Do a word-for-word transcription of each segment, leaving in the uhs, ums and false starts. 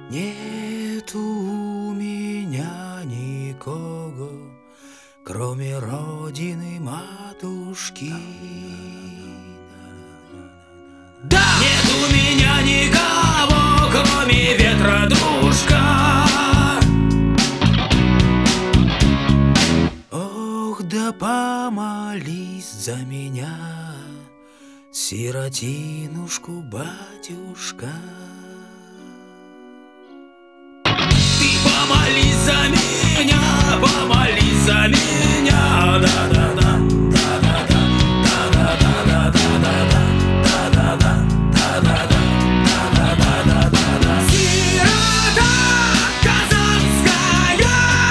Нет у меня никого, кроме родины матушки. Да! Нет у меня никого, кроме ветра, дружка. Ох, да помолись за меня, сиротинушку, батюшка. Ты помолись за меня, помолись за меня, да-да-да, да-да-да, да-да-да, да-да-да, да-да-да, да-да-да, да-да-да. Сирота казанская,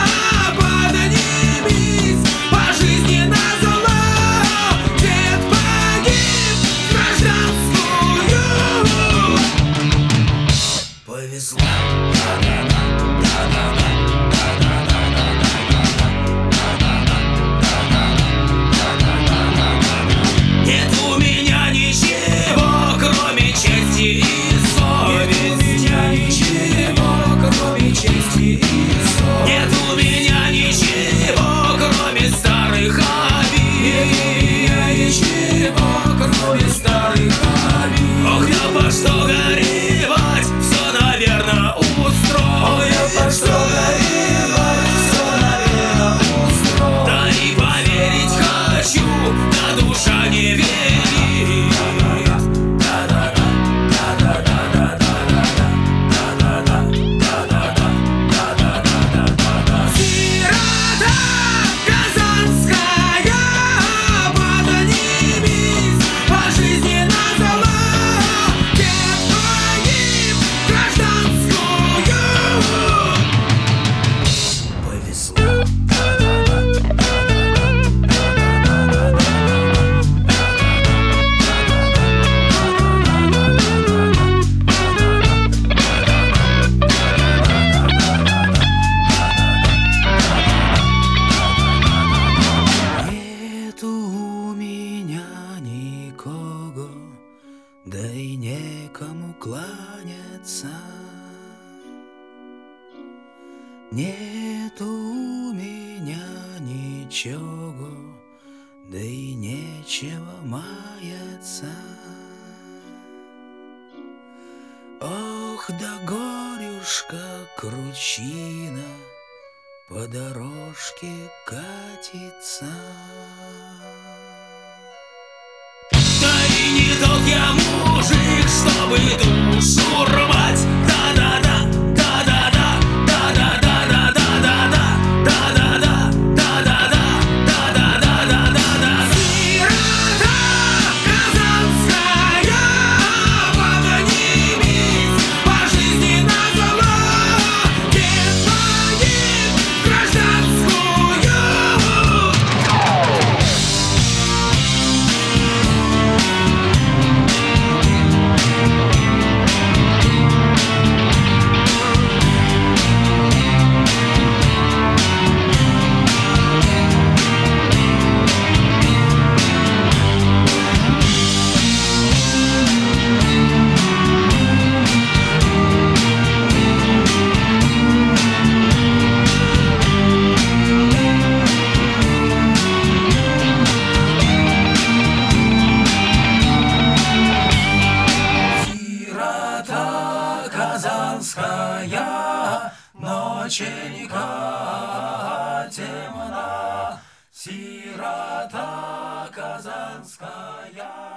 поднимись, по жизни назло. Дед погиб, гражданскую повезло. Нет у меня ничего, кроме чести и совести. Нет у меня ничего, кроме старых обид. Ох, да по что горевать, все, наверное, устроишь. Да и поверить хочу, да душа не верит. Сирота казанская, поднимись, по жизни назло. Дед погиб, гражданскую повезло. Нет у меня никого, да и некому кланяться. Нет у меня ничего, да и нечего маяться. Ох, да горюшка кручина по дорожке катится. Да и не тот я мужик, чтобы душу рвать. Да-да-да, да-да-да, да-да-да, да-да-да, да-да-да, да-да-да, да-да-да. Сирота казанская, поднимись, по жизни назло. Дед погиб, гражданскую. Сирота казанская, ноченька темна. Сирота казанская.